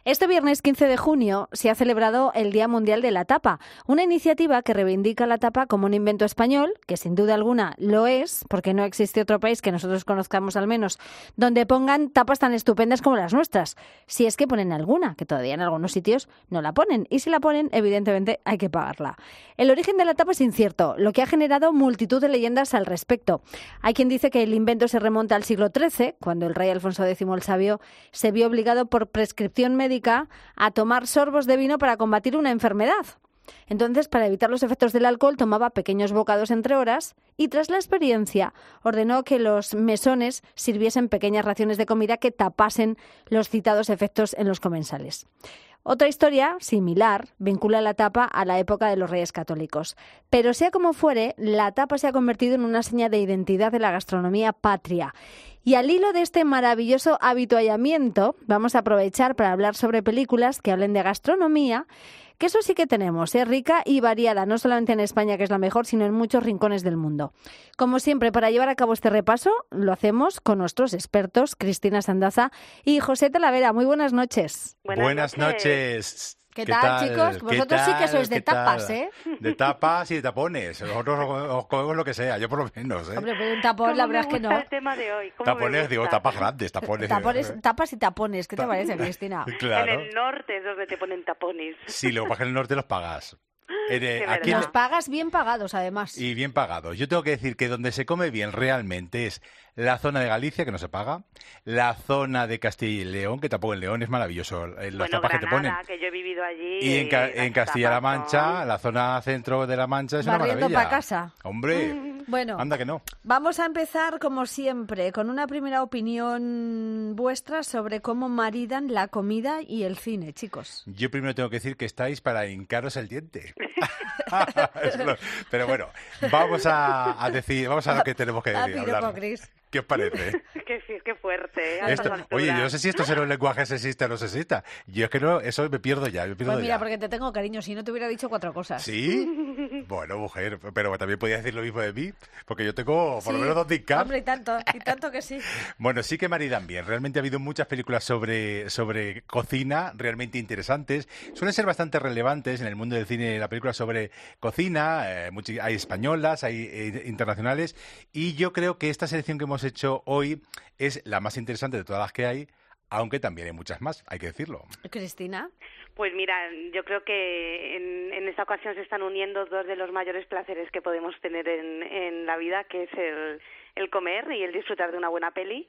Este viernes 15 de junio se ha celebrado el Día Mundial de la Tapa, una iniciativa que reivindica la tapa como un invento español, que sin duda alguna lo es, porque no existe otro país que nosotros conozcamos al menos, donde pongan tapas tan estupendas como las nuestras. Si es que ponen alguna, que todavía en algunos sitios no la ponen, y si la ponen, evidentemente hay que pagarla. El origen de la tapa es incierto, lo que ha generado multitud de leyendas al respecto. Hay quien dice que el invento se remonta al siglo XIII, cuando el rey Alfonso X el Sabio se vio obligado por prescripción médica a tomar sorbos de vino para combatir una enfermedad. Entonces, para evitar los efectos del alcohol, tomaba pequeños bocados entre horas y, tras la experiencia, ordenó que los mesones sirviesen pequeñas raciones de comida que tapasen los citados efectos en los comensales. Otra historia similar vincula la tapa a la época de los Reyes Católicos. Pero sea como fuere, la tapa se ha convertido en una seña de identidad de la gastronomía patria. Y al hilo de este maravilloso habituallamiento, vamos a aprovechar para hablar sobre películas que hablen de gastronomía, que eso sí que tenemos, es rica y variada, no solamente en España, que es la mejor, sino en muchos rincones del mundo. Como siempre, para llevar a cabo este repaso, lo hacemos con nuestros expertos, Cristina Sandaza y José Talavera. Muy buenas noches. Buenas noches. ¿Qué tal, chicos? Vosotros sí que sois de tapas, ¿eh? De tapas y de tapones. Nosotros os comemos lo que sea, yo por lo menos, ¿eh? Hombre, pero un tapón, la verdad es que no. El tema de hoy. Tapones, digo, tapas grandes, tapones. Tapas y tapones, ¿qué te parece, Cristina? Claro. En el norte es donde te ponen tapones. Sí, lo que pasa es que en el norte los pagas. Aquí los pagas bien pagados, además. Y bien pagados. Yo tengo que decir que donde se come bien realmente es la zona de Galicia, que no se paga, la zona de Castilla y León, que tampoco en León es maravilloso, los tapas Granada, que te ponen. Que yo he vivido allí. Y en Castilla-La Mancha, la zona centro de La Mancha es una maravilla. Barriendo para casa. Hombre, bueno, anda que no. Vamos a empezar, como siempre, con una primera opinión vuestra sobre cómo maridan la comida y el cine, chicos. Yo primero tengo que decir que estáis para hincaros el diente. Pero bueno, vamos a lo que tenemos que decir. ¿Qué os parece? Qué fuerte. Oye, yo no sé si esto será un lenguaje sexista o no sexista. Yo es que no, eso me pierdo ya. Pues mira, porque te tengo cariño, si no te hubiera dicho 4 cosas. ¿Sí? Bueno, mujer, pero también podías decir lo mismo de mí, porque yo tengo por lo menos 2 discas. Hombre, y tanto que sí. Bueno, sí que maridan bien. Realmente ha habido muchas películas sobre cocina realmente interesantes. Suelen ser bastante relevantes en el mundo del cine, la película sobre cocina. Hay españolas, hay internacionales. Y yo creo que esta selección que hemos hecho hoy es la más interesante de todas las que hay, aunque también hay muchas más, hay que decirlo. Cristina. Pues mira, yo creo que en esta ocasión se están uniendo dos de los mayores placeres que podemos tener en la vida, que es el comer y el disfrutar de una buena peli.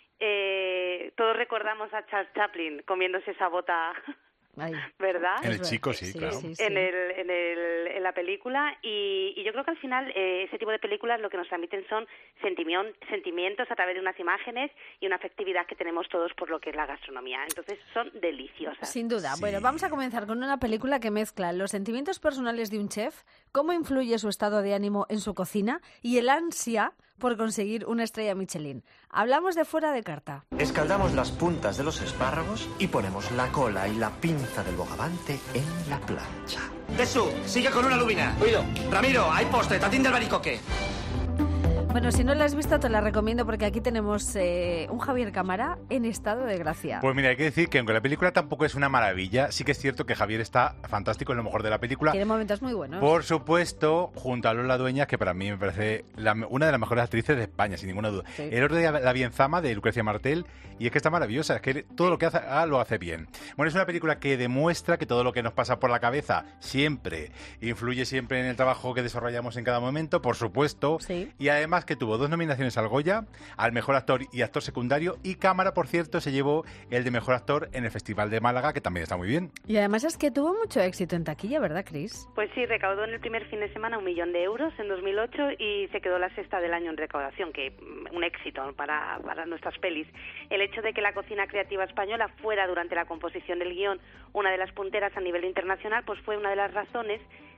Todos recordamos a Charles Chaplin comiéndose esa bota, Ay, ¿verdad? En el Chico, sí, claro. Sí. En la película y yo creo que al final ese tipo de películas lo que nos transmiten son sentimientos a través de unas imágenes y una afectividad que tenemos todos por lo que es la gastronomía. Entonces son deliciosas. Sin duda. Sí. Bueno, vamos a comenzar con una película que mezcla los sentimientos personales de un chef, cómo influye su estado de ánimo en su cocina y el ansia por conseguir una estrella Michelin. Hablamos de Fuera de Carta. Escaldamos las puntas de los espárragos y ponemos la cola y la pinza del bogavante en la plancha. Jesús, sigue con una lubina. Oído. Ramiro, hay postre, tatín del baricoque. Bueno, si no la has visto te la recomiendo porque aquí tenemos un Javier Cámara en estado de gracia. Pues mira, hay que decir que aunque la película tampoco es una maravilla, sí que es cierto que Javier está fantástico en lo mejor de la película. Tiene momentos muy buenos. Por supuesto, junto a Lola Dueñas, que para mí me parece una de las mejores actrices de España, sin ninguna duda. Sí. El otro día la vi en Zama, de Lucrecia Martel, y es que está maravillosa, es que todo lo que hace, lo hace bien. Bueno, es una película que demuestra que todo lo que nos pasa por la cabeza siempre influye siempre en el trabajo que desarrollamos en cada momento, por supuesto. Sí. Y además que tuvo 2 nominaciones al Goya, al mejor actor y actor secundario, y Cámara, por cierto, se llevó el de mejor actor en el Festival de Málaga, que también está muy bien. Y además es que tuvo mucho éxito en taquilla, ¿verdad, Cris? Pues sí, recaudó en el primer fin de semana 1 millón de euros en 2008 y se quedó la sexta del año en recaudación, que un éxito para nuestras pelis. El hecho de que la cocina creativa española fuera durante la composición del guión una de las punteras a nivel internacional, pues fue una de las razones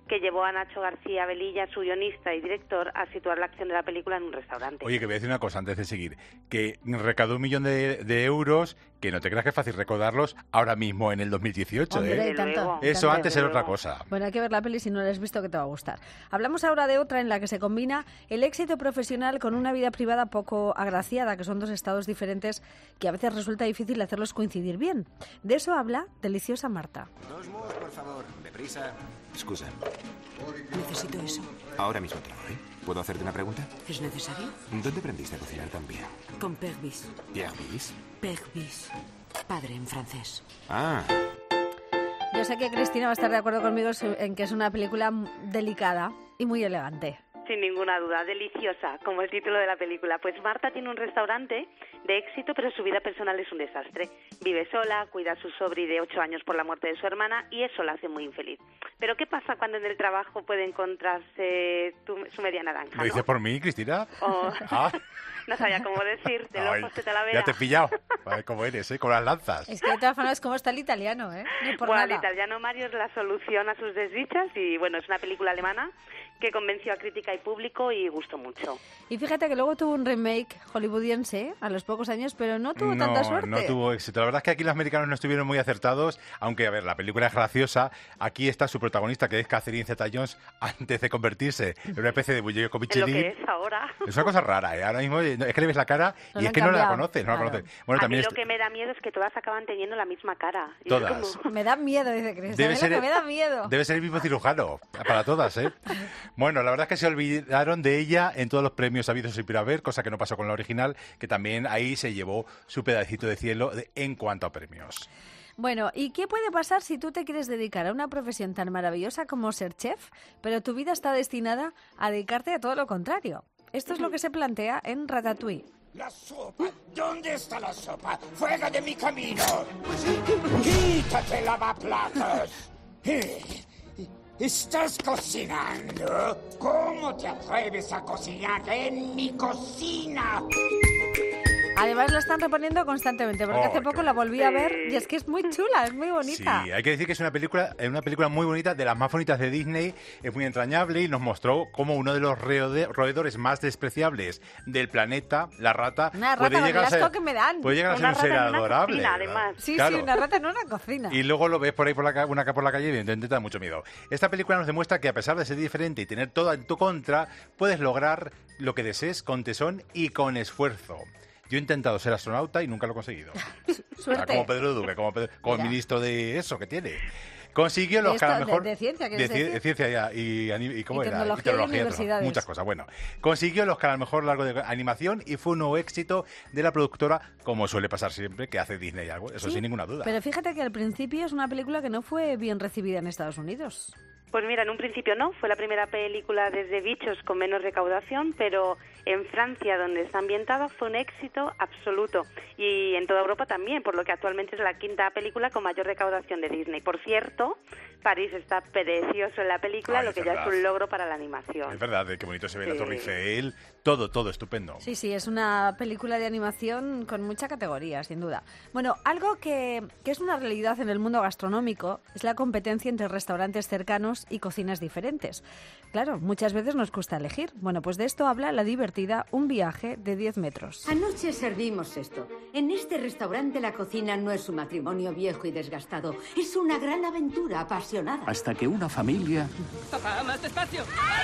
que llevó a Nacho García Velilla, su guionista y director, a situar la acción de la película en un restaurante. Oye, que voy a decir una cosa antes de seguir, que recaudó 1 millón de euros, que no te creas que es fácil recaudarlos ahora mismo en el 2018, Hombre, ¿eh? tanto. Eso antes era otra cosa. Bueno, hay que ver la peli si no la has visto, que te va a gustar. Hablamos ahora de otra en la que se combina el éxito profesional con una vida privada poco agraciada, que son dos estados diferentes que a veces resulta difícil hacerlos coincidir bien. De eso habla Deliciosa Marta. 2 mousse, por favor. Deprisa. Excusa. Necesito eso. Ahora mismo te lo doy. ¿Puedo hacerte una pregunta? ¿Es necesario? ¿Dónde aprendiste a cocinar tan bien? Con Père Bis. ¿Pierre Bis? Père Bis. Padre en francés. Ah. Yo sé que Cristina va a estar de acuerdo conmigo en que es una película delicada y muy elegante. Sin ninguna duda, deliciosa, como el título de la película. Pues Marta tiene un restaurante de éxito, pero su vida personal es un desastre. Vive sola, cuida a su sobri de 8 años por la muerte de su hermana y eso la hace muy infeliz. Pero ¿qué pasa cuando en el trabajo puede encontrarse su media naranja? ¿Lo dices por mí, Cristina? No sabía cómo decírtelo, Ay, pues te la ya te he pillado. A ver cómo eres, ¿eh? Con las lanzas. Es que de todas formas, ¿cómo está el italiano, eh? Ni por Bueno, nada. el italiano Mario es la solución a sus desdichas y bueno, es una película alemana que convenció a crítica y público y gustó mucho. Y fíjate que luego tuvo un remake hollywoodiense a los pocos años, pero no tuvo tanta suerte. No tuvo éxito. La verdad es que aquí los americanos no estuvieron muy acertados, aunque, a ver, la película es graciosa. Aquí está su protagonista, que es Catherine Zeta-Jones, antes de convertirse en una especie de bullejo con En lo que es ahora. Es una cosa rara, ¿eh? Ahora mismo es que le ves la cara No y la es que han no la cambiado. conoces, no la Claro. conoces. Bueno, A también mí lo que me da miedo es que todas acaban teniendo la misma cara. Y es Todas. como- Me da miedo, dice Cris. Debe ¿Sabes lo ser- que me da miedo? Debe ser el mismo cirujano, para todas, ¿eh? Bueno, la verdad es que se olvidaron de ella en todos los premios habidos y por haber, cosa que no pasó con la original, que también ahí se llevó su pedacito de cielo en cuanto a premios. Bueno, ¿y qué puede pasar si tú te quieres dedicar a una profesión tan maravillosa como ser chef, pero tu vida está destinada a dedicarte a todo lo contrario? Esto es lo que se plantea en Ratatouille. La sopa. ¿Dónde está la sopa? ¡Fuera de mi camino! ¡Quítate, lavaplatos! ¿Estás cocinando? ¿Cómo te atreves a cocinar en mi cocina? Además la están reponiendo constantemente, porque hace poco la volví a ver y es que es muy chula, es muy bonita. Sí, hay que decir que es una película muy bonita, de las más bonitas de Disney, es muy entrañable y nos mostró cómo uno de los roedores más despreciables del planeta, la rata, Una rata puede con el llegar a ser, asco que me dan. puede llegar a ser Una un ser rata en una adorable. cocina, ¿verdad? además. Sí, Claro. sí, una rata en una cocina. Y luego lo ves por ahí por la calle y evidentemente te da mucho miedo. Esta película nos demuestra que a pesar de ser diferente y tener todo en tu contra, puedes lograr lo que desees con tesón y con esfuerzo. Yo he intentado ser astronauta y nunca lo he conseguido. Suerte. Como Pedro Duque, como el Mira. ministro de eso que tiene. Consiguió los De que a lo esto, mejor... de ciencia, ¿quieres decir? de ciencia ya, y ¿cómo Y era? tecnología y universidades. muchas cosas. Bueno, consiguió los que a lo mejor largo de animación y fue un nuevo éxito de la productora, como suele pasar siempre, que hace Disney algo, eso Sí, sin ninguna duda. Pero fíjate que al principio es una película que no fue bien recibida en Estados Unidos. Pues mira, en un principio no, fue la primera película desde Bichos con menos recaudación, pero en Francia, donde está ambientada, fue un éxito absoluto. Y en toda Europa también, por lo que actualmente es la quinta película con mayor recaudación de Disney. Por cierto, París está precioso en la película, Ay, lo que es ya es verdad. un logro para la animación. Es verdad, qué bonito se ve la Sí. Torre Eiffel, todo estupendo. Sí, sí, es una película de animación con mucha categoría, sin duda. Bueno, algo que es una realidad en el mundo gastronómico es la competencia entre restaurantes cercanos y cocinas diferentes. Claro, muchas veces nos cuesta elegir. Bueno, pues de esto habla la divertida Un viaje de 10 metros. Anoche servimos esto. En este restaurante la cocina no es un matrimonio viejo y desgastado. Es una gran aventura apasionada. Hasta que una familia Papá, más despacio.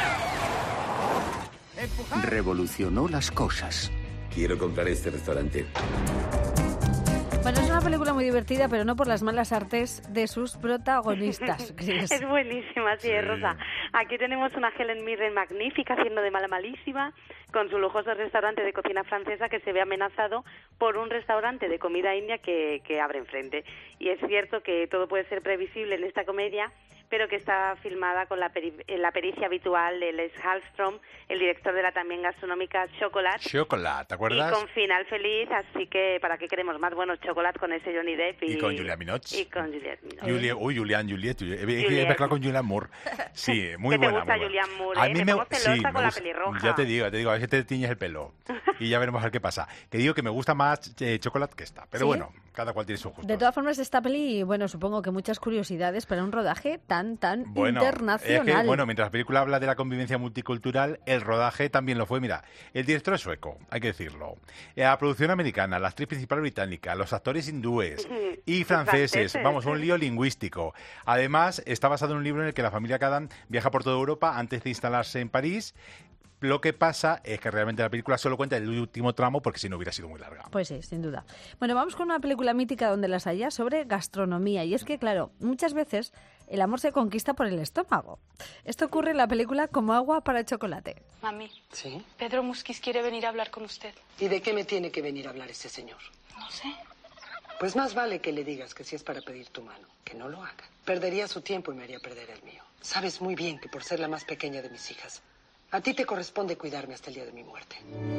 revolucionó las cosas. Quiero comprar este restaurante. Bueno, es una película muy divertida, pero no por las malas artes de sus protagonistas, Cris. Es buenísima, sí, es Rosa. Aquí tenemos una Helen Mirren magnífica, haciendo de mala malísima, con su lujoso restaurante de cocina francesa que se ve amenazado por un restaurante de comida india que abre enfrente. Y es cierto que todo puede ser previsible en esta comedia, pero que está filmada con la pericia habitual de Les Hallström, el director de la también gastronómica Chocolat. Chocolat, ¿te acuerdas? Y con final feliz, así que ¿para qué queremos más? Bueno, Chocolat con ese Johnny Depp y con Juliette Binoche. Y con Juliette Binoche. Juliette. He mezclado con Julian Moore. Sí, muy ¿Qué te buena. gusta muy buena. Julianne Moore? A mí me pongo celosa con la gusta. pelirroja. Ya te digo, a ver que te tiñes el pelo y ya veremos a ver qué pasa. Que digo que me gusta más Chocolate que esta, pero ¿Sí? bueno, cada cual tiene su gusto. De todas formas, esta peli, bueno, supongo que muchas curiosidades para un rodaje tan internacional. Es que, bueno, mientras la película habla de la convivencia multicultural, el rodaje también lo fue. Mira, el director es sueco, hay que decirlo. La producción americana, la actriz principal británica, los actores hindúes y franceses. Vamos, un lío lingüístico. Además, está basado en un libro en el que la familia Cadam viaja por toda Europa antes de instalarse en París. Lo que pasa es que realmente la película solo cuenta el último tramo porque si no hubiera sido muy larga. Pues sí, sin duda. Bueno, vamos con una película mítica donde las haya sobre gastronomía. Y es que, claro, muchas veces el amor se conquista por el estómago. Esto ocurre en la película Como agua para chocolate. Mami. ¿Sí? Pedro Musquiz quiere venir a hablar con usted. ¿Y de qué me tiene que venir a hablar ese señor? No sé. Pues más vale que le digas que si es para pedir tu mano, que no lo haga. Perdería su tiempo y me haría perder el mío. Sabes muy bien que por ser la más pequeña de mis hijas, a ti te corresponde cuidarme hasta el día de mi muerte.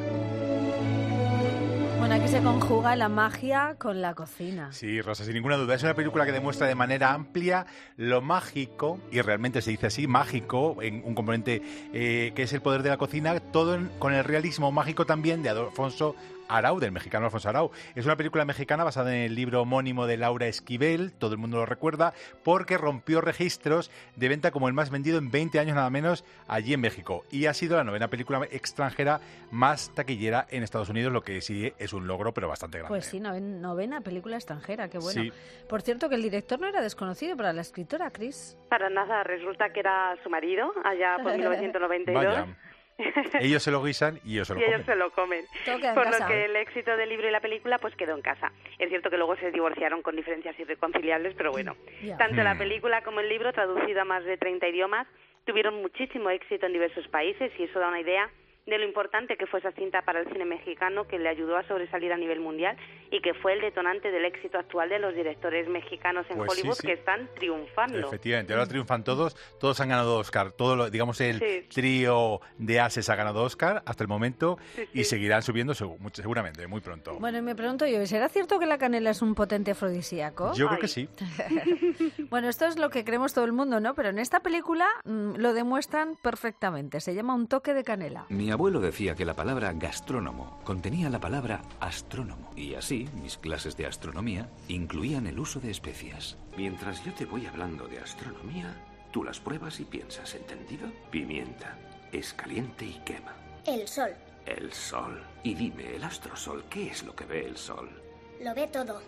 Bueno, aquí se conjuga la magia con la cocina. Sí, Rosa, sin ninguna duda. Es una película que demuestra de manera amplia lo mágico, y realmente se dice así, mágico, en un componente que es el poder de la cocina, todo con el realismo mágico también de Alfonso Arau, del mexicano Alfonso Arau. Es una película mexicana basada en el libro homónimo de Laura Esquivel, todo el mundo lo recuerda, porque rompió registros de venta como el más vendido en 20 años nada menos allí en México. Y ha sido la 9ª película extranjera más taquillera en Estados Unidos, lo que sí es un logro, pero bastante grande. Pues sí, 9ª película extranjera, qué bueno. Sí. Por cierto, que el director no era desconocido para la escritora, Chris. Para nada, resulta que era su marido, allá por 1992. Vaya. Ellos se lo guisan y ellos se lo comen. Ellos se lo comen. Por lo que el éxito del libro y la película pues quedó en casa. Es cierto que luego se divorciaron con diferencias irreconciliables, pero bueno. Tanto la película como el libro, traducido a más de 30 idiomas, tuvieron muchísimo éxito en diversos países y eso da una idea de lo importante que fue esa cinta para el cine mexicano, que le ayudó a sobresalir a nivel mundial y que fue el detonante del éxito actual de los directores mexicanos en Hollywood, que están triunfando. Efectivamente, ahora triunfan todos han ganado Oscar, digamos el trío de ases ha ganado Oscar hasta el momento y seguirán subiendo seguramente, muy pronto. Bueno, y me pregunto yo, ¿será cierto que la canela es un potente afrodisíaco? Yo creo que sí. Bueno, esto es lo que creemos todo el mundo, ¿no? Pero en esta película lo demuestran perfectamente, se llama Un toque de canela. Mi abuelo decía que la palabra gastrónomo contenía la palabra astrónomo y así mis clases de astronomía incluían el uso de especias. Mientras yo te voy hablando de astronomía, tú las pruebas y piensas, ¿entendido? Pimienta. Es caliente y quema. El sol. El sol. Y dime, el astrosol, ¿qué es lo que ve el sol? Lo ve todo.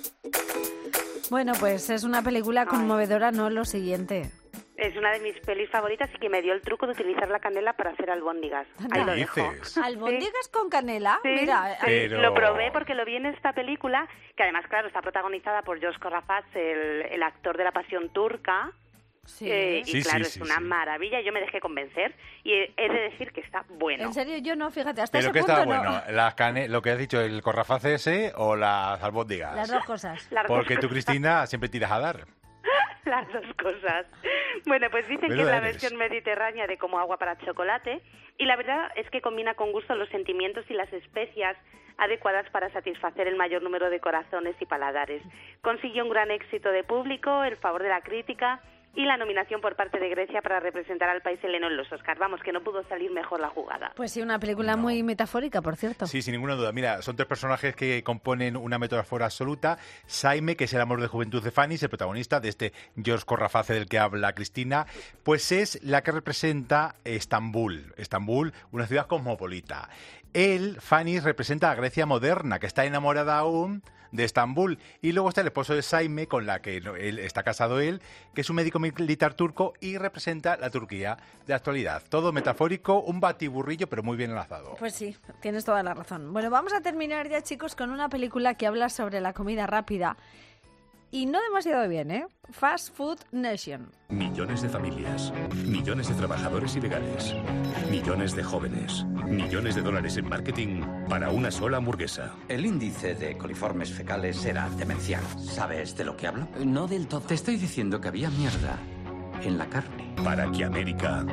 Bueno, pues es una película conmovedora, ¿no? Lo siguiente. Es una de mis pelis favoritas y que me dio el truco de utilizar la canela para hacer albóndigas. Ahí lo dejo. ¿Albóndigas con canela? Sí, Mira, pero... lo probé porque lo vi en esta película, que además, claro, está protagonizada por Josh Corrafats, el actor de La Pasión Turca. Sí. Y claro, es una maravilla. Yo me dejé convencer y he de decir que está bueno. En serio, yo no, fíjate, hasta ¿Pero ese qué punto está no. bueno? Lo que has dicho, el corrafaz ese o las albóndigas. Las dos cosas. Porque tú, Cristina, siempre tiras a dar. Las dos cosas. Bueno, pues dicen que es la versión mediterránea de Como agua para chocolate y la verdad es que combina con gusto los sentimientos y las especias adecuadas para satisfacer el mayor número de corazones y paladares. Consiguió un gran éxito de público, el favor de la crítica y la nominación por parte de Grecia para representar al país heleno en los Oscars. Vamos, que no pudo salir mejor la jugada. Pues sí, una película muy metafórica, por cierto. Sí, sin ninguna duda. Mira, son 3 personajes que componen una metáfora absoluta. Saime, que es el amor de juventud de Fanny, el protagonista de este George Corraface del que habla Cristina, pues es la que representa Estambul. Estambul, una ciudad cosmopolita. Él, Fanny, representa a Grecia moderna, que está enamorada aún de Estambul. Y luego está el esposo de Saime, con la que él está casado que es un médico militar turco y representa la Turquía de la actualidad. Todo metafórico, un batiburrillo, pero muy bien enlazado. Pues sí, tienes toda la razón. Bueno, vamos a terminar ya, chicos, con una película que habla sobre la comida rápida. Y no demasiado bien, ¿eh? Fast Food Nation. Millones de familias, millones de trabajadores ilegales, millones de jóvenes, millones de dólares en marketing para una sola hamburguesa. El índice de coliformes fecales era demencial. ¿Sabes de lo que hablo? No del todo. Te estoy diciendo que había mierda en la carne. Para que América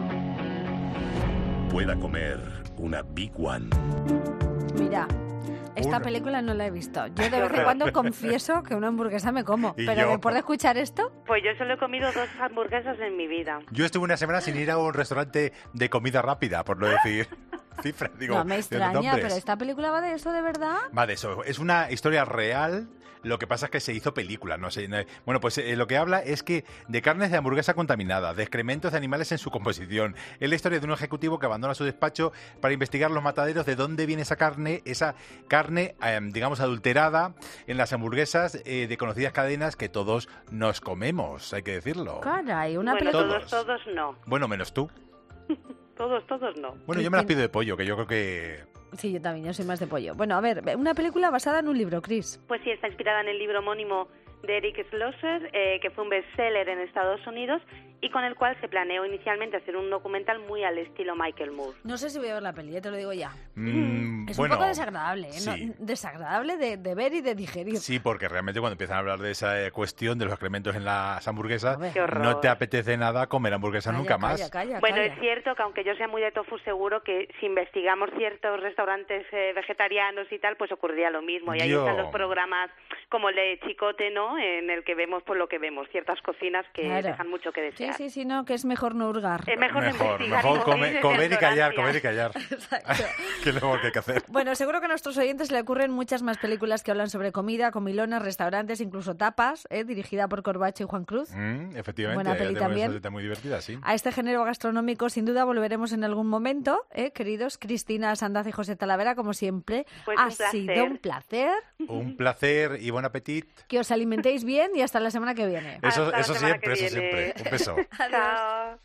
pueda comer una Big One. Mira, Esta película no la he visto. Yo de vez en cuando confieso que una hamburguesa me como, ¿Y pero yo? después de escuchar esto... Pues yo solo he comido 2 hamburguesas en mi vida. Yo estuve una semana sin ir a un restaurante de comida rápida, por no decir cifras. Digo, no me extraña, nombres. pero ¿esta película va de eso de verdad? Va de eso. Es una historia real. Lo que pasa es que se hizo película, no sé. Bueno, pues lo que habla es que de carnes de hamburguesa contaminada, de excrementos de animales en su composición. Es la historia de un ejecutivo que abandona su despacho para investigar los mataderos de dónde viene esa carne, digamos, adulterada en las hamburguesas de conocidas cadenas que todos nos comemos, hay que decirlo. Caray, una bueno, película... todos no. Bueno, menos tú. Todos no. Bueno, yo me las pido de pollo, que yo creo que... Sí, yo también, yo soy más de pollo. Bueno, a ver, una película basada en un libro, Chris. Pues sí, está inspirada en el libro homónimo de Eric Schlosser, que fue un bestseller en Estados Unidos y con el cual se planeó inicialmente hacer un documental muy al estilo Michael Moore. No sé si voy a ver la peli, te lo digo ya. Es bueno, un poco desagradable, ¿eh? Sí. No, desagradable de ver y de digerir. Sí, porque realmente cuando empiezan a hablar de esa cuestión de los excrementos en las hamburguesas, Qué horror. no te apetece nada comer hamburguesas nunca más. Bueno, es cierto que aunque yo sea muy de tofu, seguro que si investigamos ciertos restaurantes vegetarianos y tal, pues ocurriría lo mismo. Y ahí están los programas como el de Chicote, ¿no? En el que vemos por lo que vemos ciertas cocinas que dejan mucho que desear. Sí, no, que es mejor no hurgar. Es mejor comer y callar. Exacto. Que es lo que hay que hacer. Bueno, seguro que a nuestros oyentes le ocurren muchas más películas que hablan sobre comida, comilonas, restaurantes, incluso tapas, dirigida por Corbacho y Juan Cruz. Efectivamente. Buena peli también. Está muy divertida, sí. A este género gastronómico sin duda volveremos en algún momento, queridos. Cristina Sandaz y José Talavera, como siempre. Pues ha sido un placer. Un placer y buen apetito. Que os alimentéis bien y hasta la semana que viene. Eso siempre. Un beso. Chao.